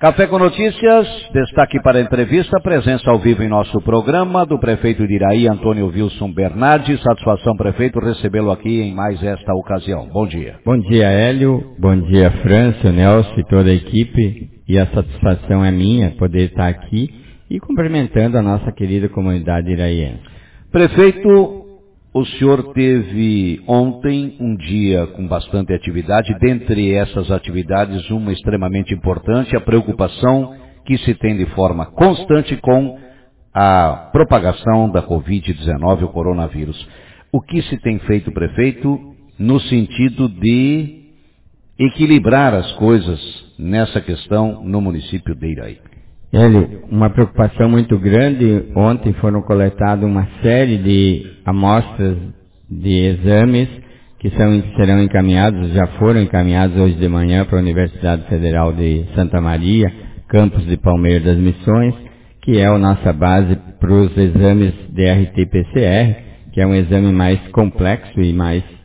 Café com Notícias, destaque para a entrevista, presença ao vivo em nosso programa do prefeito de Iraí, Antônio Wilson Bernardi. Satisfação, prefeito, recebê-lo aqui em mais esta ocasião. Bom dia. Bom dia, Hélio. Bom dia, França, Nelson e toda a equipe. E a satisfação é minha poder estar aqui e cumprimentando a nossa querida comunidade iraiense. Prefeito, o senhor teve ontem um dia com bastante atividade. Dentre essas atividades, uma extremamente importante, a preocupação que se tem de forma constante com a propagação da Covid-19, o coronavírus. O que se tem feito, prefeito, no sentido de equilibrar as coisas nessa questão no município de Iraí? Hélio, uma preocupação muito grande. Ontem foram coletadas uma série de amostras de exames que serão encaminhados, já foram encaminhados hoje de manhã para a Universidade Federal de Santa Maria, campus de Palmeiras das Missões, que é a nossa base para os exames de RT-PCR, que é um exame mais complexo e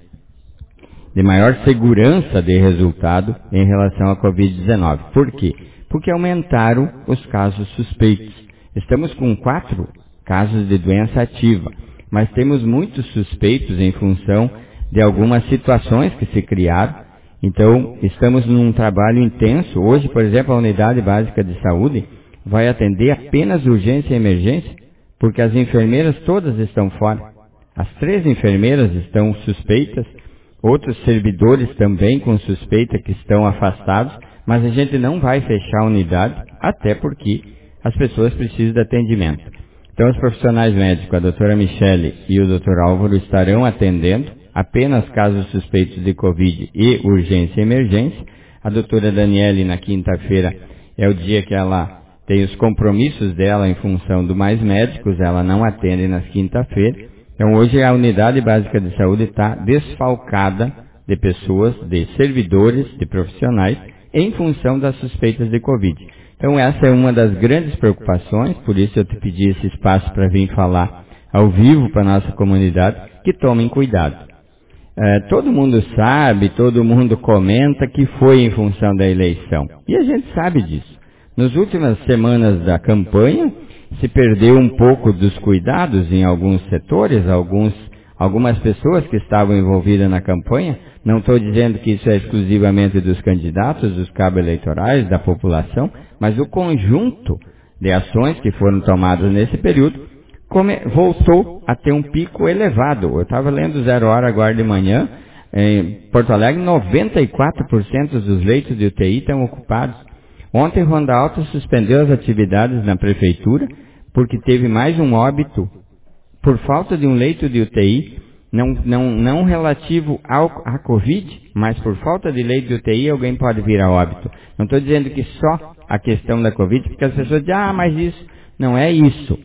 de maior segurança de resultado em relação à Covid-19. Por quê? Porque aumentaram os casos suspeitos. Estamos com 4 casos de doença ativa, mas temos muitos suspeitos em função de algumas situações que se criaram. Então, estamos num trabalho intenso. Hoje, por exemplo, a Unidade Básica de Saúde vai atender apenas urgência e emergência, porque as enfermeiras todas estão fora. As 3 enfermeiras estão suspeitas, outros servidores também com suspeita que estão afastados, mas a gente não vai fechar a unidade, até porque as pessoas precisam de atendimento. Então, os profissionais médicos, a doutora Michele e o doutor Álvaro, estarão atendendo apenas casos suspeitos de Covid e urgência e emergência. A doutora Daniele, na quinta-feira, é o dia que ela tem os compromissos dela em função do mais médicos, ela não atende nas quinta-feira. Então, hoje a Unidade Básica de Saúde está desfalcada de pessoas, de servidores, de profissionais, em função das suspeitas de Covid. Então, essa é uma das grandes preocupações, por isso eu te pedi esse espaço para vir falar ao vivo para a nossa comunidade, que tomem cuidado. Todo mundo sabe, todo mundo comenta que foi em função da eleição. E a gente sabe disso. Nas últimas semanas da campanha, se perdeu um pouco dos cuidados em alguns setores, algumas pessoas que estavam envolvidas na campanha. Não estou dizendo que isso é exclusivamente dos candidatos, dos cabos eleitorais, da população, mas o conjunto de ações que foram tomadas nesse período voltou a ter um pico elevado. Eu estava lendo 0 hora agora de manhã, em Porto Alegre, 94% dos leitos de UTI estão ocupados. Ontem, Ronda Alta suspendeu as atividades na prefeitura, porque teve mais um óbito por falta de um leito de UTI, não relativo à Covid, mas por falta de leito de UTI alguém pode vir a óbito. Não estou dizendo que só a questão da Covid, porque as pessoas dizem, mas isso não é isso.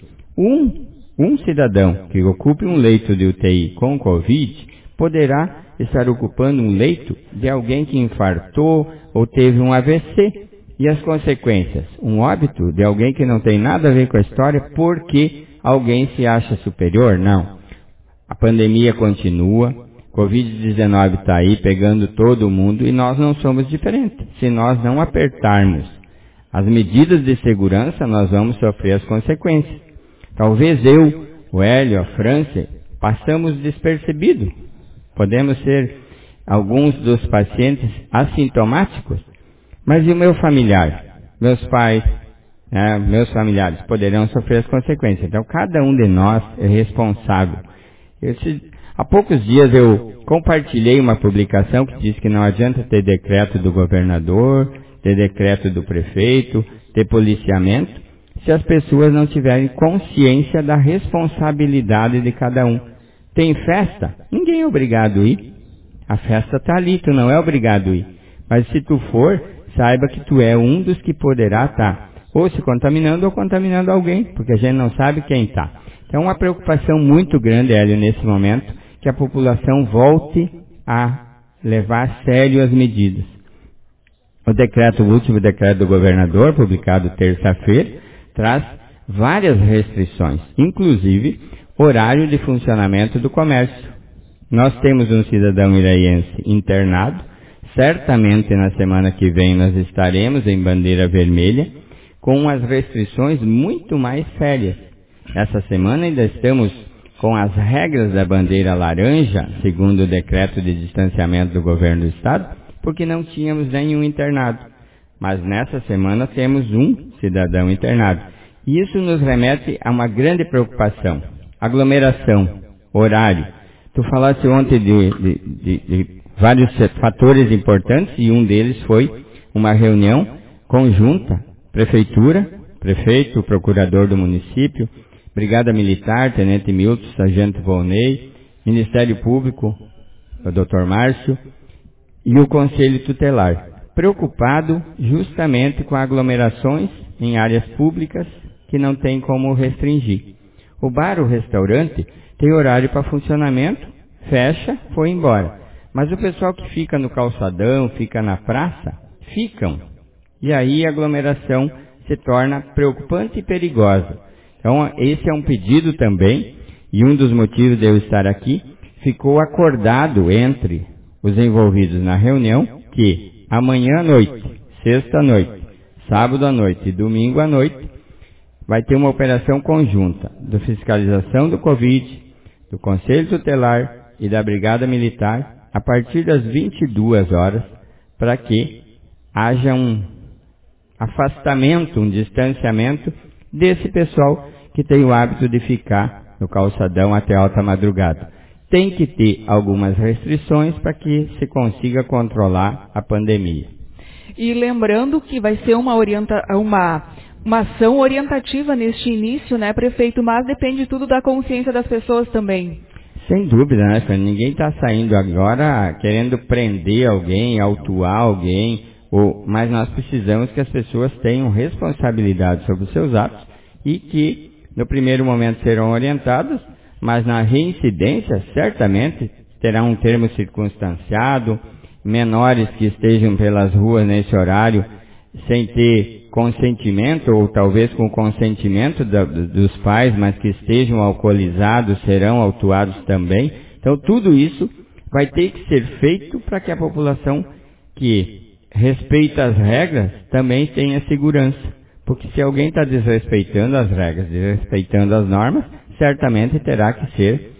Um cidadão que ocupe um leito de UTI com Covid poderá estar ocupando um leito de alguém que infartou ou teve um AVC. E as consequências? Um óbito de alguém que não tem nada a ver com a história porque alguém se acha superior? Não. A pandemia continua, Covid-19 está aí pegando todo mundo e nós não somos diferentes. Se nós não apertarmos as medidas de segurança, nós vamos sofrer as consequências. Talvez eu, o Hélio, a França, passamos despercebido. Podemos ser alguns dos pacientes assintomáticos, mas e o meu familiar? Meus pais, meus familiares poderão sofrer as consequências. Então, cada um de nós é responsável. Há poucos dias eu compartilhei uma publicação que diz que não adianta ter decreto do governador, ter decreto do prefeito, ter policiamento, se as pessoas não tiverem consciência da responsabilidade de cada um. Tem festa? Ninguém é obrigado a ir. A festa está ali, tu não é obrigado a ir. Mas se tu for, saiba que tu é um dos que poderá estar ou se contaminando ou contaminando alguém, porque a gente não sabe quem está. Então, uma preocupação muito grande, Hélio, nesse momento, que a população volte a levar a sério as medidas. O último decreto do governador, publicado terça-feira, traz várias restrições, inclusive horário de funcionamento do comércio. Nós temos um cidadão iraiense internado, certamente na semana que vem nós estaremos em bandeira vermelha, com as restrições muito mais sérias. Essa semana ainda estamos com as regras da bandeira laranja, segundo o decreto de distanciamento do governo do estado, porque não tínhamos nenhum internado. Mas nessa semana temos um cidadão internado. E isso nos remete a uma grande preocupação. Aglomeração, horário. Tu falaste ontem de vários fatores importantes e um deles foi uma reunião conjunta, prefeitura, prefeito, procurador do município, Brigada Militar, Tenente Milton, Sargento Volney, Ministério Público, o Dr. Márcio, e o Conselho Tutelar, preocupado justamente com aglomerações em áreas públicas que não tem como restringir. O bar, o restaurante, tem horário para funcionamento, fecha, foi embora. Mas o pessoal que fica no calçadão, fica na praça, ficam. E aí a aglomeração se torna preocupante e perigosa. Então esse é um pedido também, e um dos motivos de eu estar aqui, ficou acordado entre os envolvidos na reunião que amanhã à noite, sexta à noite, sábado à noite e domingo à noite, vai ter uma operação conjunta de fiscalização do Covid, do Conselho Tutelar e da Brigada Militar, a partir das 22 horas, para que haja um afastamento, um distanciamento desse pessoal que tem o hábito de ficar no calçadão até alta madrugada. Tem que ter algumas restrições para que se consiga controlar a pandemia. E lembrando que vai ser uma ação orientativa neste início, né, prefeito? Mas depende tudo da consciência das pessoas também. Sem dúvida, né, Fernando? Ninguém está saindo agora querendo prender alguém, autuar alguém, mas nós precisamos que as pessoas tenham responsabilidade sobre os seus atos e que, no primeiro momento, serão orientadas, mas na reincidência, certamente, terá um termo circunstanciado, menores que estejam pelas ruas nesse horário sem ter consentimento, ou talvez com consentimento dos pais, mas que estejam alcoolizados, serão autuados também. Então, tudo isso vai ter que ser feito para que a população que respeita as regras também tenha segurança. Porque se alguém está desrespeitando as regras, desrespeitando as normas, certamente terá que ser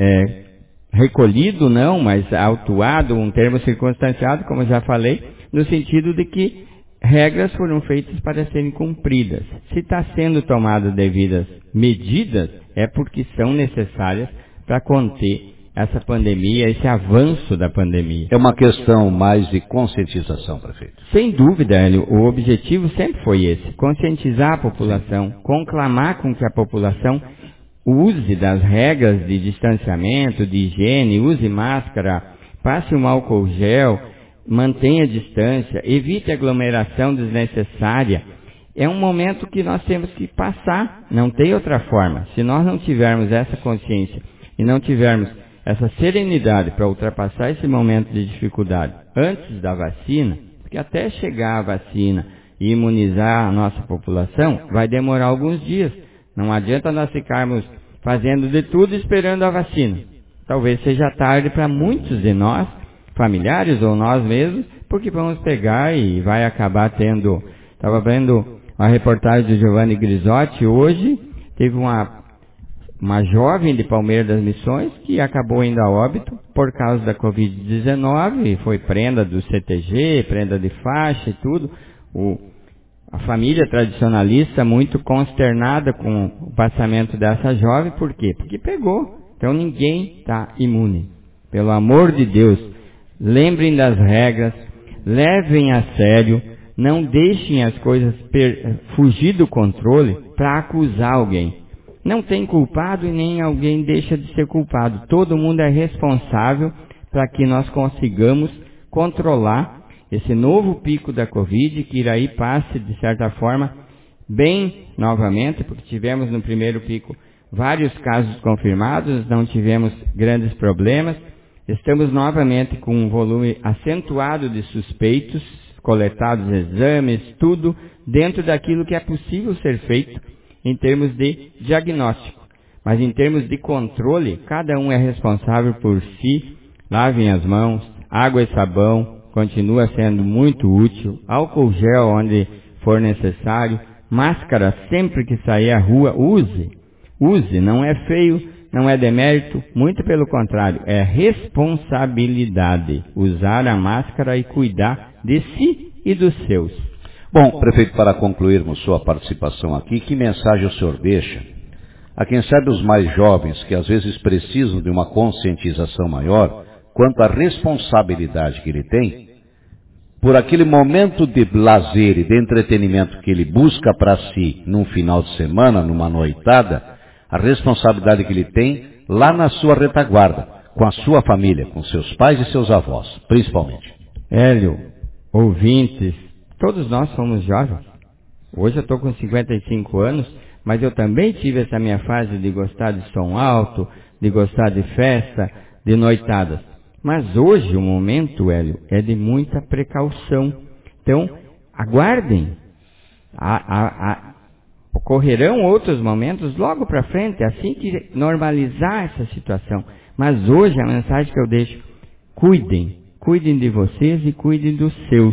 recolhido, não, mas autuado, um termo circunstanciado, como já falei, no sentido de que regras foram feitas para serem cumpridas. Se está sendo tomadas devidas medidas, é porque são necessárias para conter essa pandemia, esse avanço da pandemia. É uma questão mais de conscientização, prefeito. Sem dúvida, Hélio, o objetivo sempre foi esse, conscientizar a população, conclamar com que a população use das regras de distanciamento, de higiene, use máscara, passe um álcool gel, mantenha a distância, evite aglomeração desnecessária. É um momento que nós temos que passar, não tem outra forma. Se nós não tivermos essa consciência e não tivermos essa serenidade para ultrapassar esse momento de dificuldade antes da vacina, porque até chegar a vacina e imunizar a nossa população vai demorar alguns dias. Não adianta nós ficarmos fazendo de tudo esperando a vacina. Talvez seja tarde para muitos de nós, familiares ou nós mesmos, porque vamos pegar e vai acabar tendo... Estava vendo a reportagem de Giovanni Grisotti hoje, teve uma jovem de Palmeiras das Missões que acabou indo a óbito por causa da Covid-19, foi prenda do CTG, prenda de faixa e tudo. A família tradicionalista muito consternada com o passamento dessa jovem, por quê? Porque pegou. Então ninguém está imune. Pelo amor de Deus, lembrem das regras, levem a sério, não deixem as coisas fugir do controle para acusar alguém. Não tem culpado e nem alguém deixa de ser culpado. Todo mundo é responsável para que nós consigamos controlar esse novo pico da Covid, que irá passe, de certa forma, bem novamente, porque tivemos no primeiro pico vários casos confirmados, não tivemos grandes problemas. Estamos novamente com um volume acentuado de suspeitos, coletados exames, tudo dentro daquilo que é possível ser feito em termos de diagnóstico. Mas em termos de controle, cada um é responsável por si. Lavem as mãos, água e sabão, continua sendo muito útil, álcool gel onde for necessário, máscara sempre que sair à rua, use, não é feio, não é demérito, muito pelo contrário, é responsabilidade usar a máscara e cuidar de si e dos seus. Bom, prefeito, para concluirmos sua participação aqui, que mensagem o senhor deixa a quem sabe os mais jovens que às vezes precisam de uma conscientização maior quanto à responsabilidade que ele tem por aquele momento de lazer e de entretenimento que ele busca para si num final de semana, numa noitada, a responsabilidade que ele tem lá na sua retaguarda, com a sua família, com seus pais e seus avós, principalmente. Hélio, ouvintes, todos nós somos jovens. Hoje eu estou com 55 anos, mas eu também tive essa minha fase de gostar de som alto, de gostar de festa, de noitadas. Mas hoje o momento, Hélio, é de muita precaução. Então, aguardem. Ocorrerão outros momentos logo para frente, assim que normalizar essa situação. Mas hoje a mensagem que eu deixo, cuidem de vocês e cuidem dos seus.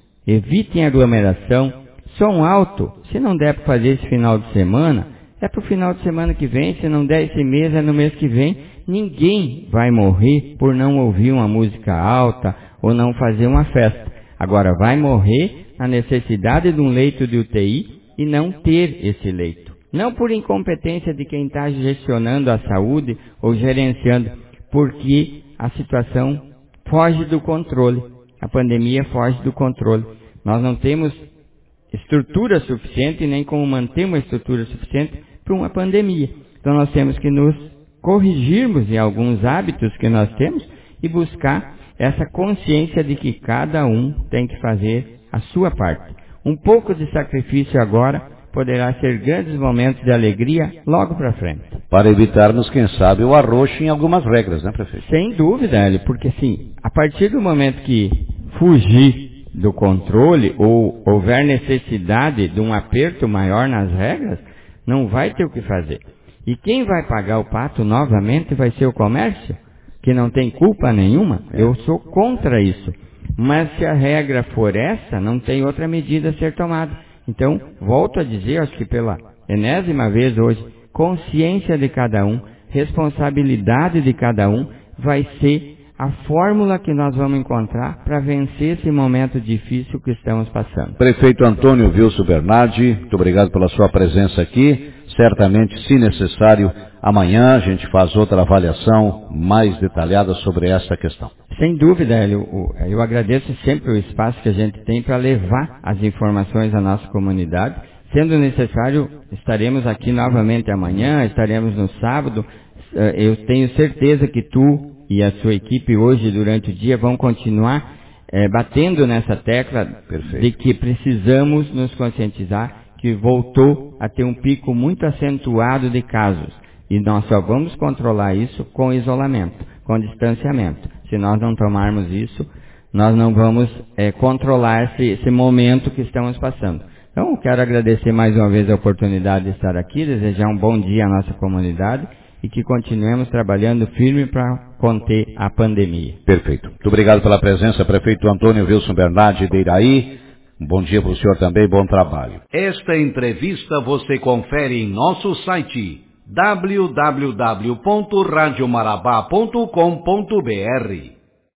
Evitem aglomeração. Som alto, se não der para fazer esse final de semana, é para o final de semana que vem, se não der esse mês, é no mês que vem. Ninguém vai morrer por não ouvir uma música alta ou não fazer uma festa. Agora, vai morrer na necessidade de um leito de UTI e não ter esse leito. Não por incompetência de quem está gestionando a saúde ou gerenciando, porque a situação foge do controle. A pandemia foge do controle. Nós não temos estrutura suficiente, nem como manter uma estrutura suficiente para uma pandemia. Então nós temos que nos corrigirmos em alguns hábitos que nós temos e buscar essa consciência de que cada um tem que fazer a sua parte. Um pouco de sacrifício agora poderá ser grandes momentos de alegria logo para frente. Para evitarmos, quem sabe, o arroxo em algumas regras, né, prefeito? Sem dúvida, Hélio, porque assim, a partir do momento que fugir do controle ou houver necessidade de um aperto maior nas regras, não vai ter o que fazer. E quem vai pagar o pato novamente vai ser o comércio, que não tem culpa nenhuma. Eu sou contra isso. Mas se a regra for essa, não tem outra medida a ser tomada. Então, volto a dizer, acho que pela enésima vez hoje, consciência de cada um, responsabilidade de cada um, vai ser a fórmula que nós vamos encontrar para vencer esse momento difícil que estamos passando. Prefeito Antônio Wilson Bernardi, muito obrigado pela sua presença aqui. Certamente, se necessário, amanhã a gente faz outra avaliação mais detalhada sobre essa questão. Sem dúvida, Hélio, eu agradeço sempre o espaço que a gente tem para levar as informações à nossa comunidade. Sendo necessário, estaremos aqui novamente amanhã, estaremos no sábado. Eu tenho certeza que tu e a sua equipe hoje, durante o dia, vão continuar batendo nessa tecla. Perfeito. De que precisamos nos conscientizar que voltou a ter um pico muito acentuado de casos. E nós só vamos controlar isso com isolamento, com distanciamento. Se nós não tomarmos isso, nós não vamos controlar esse momento que estamos passando. Então, eu quero agradecer mais uma vez a oportunidade de estar aqui, desejar um bom dia à nossa comunidade e que continuemos trabalhando firme para conter a pandemia. Perfeito. Muito obrigado pela presença, prefeito Antônio Wilson Bernardi de Iraí. Um bom dia para o senhor também, bom trabalho. Esta entrevista você confere em nosso site www.radiomarabá.com.br.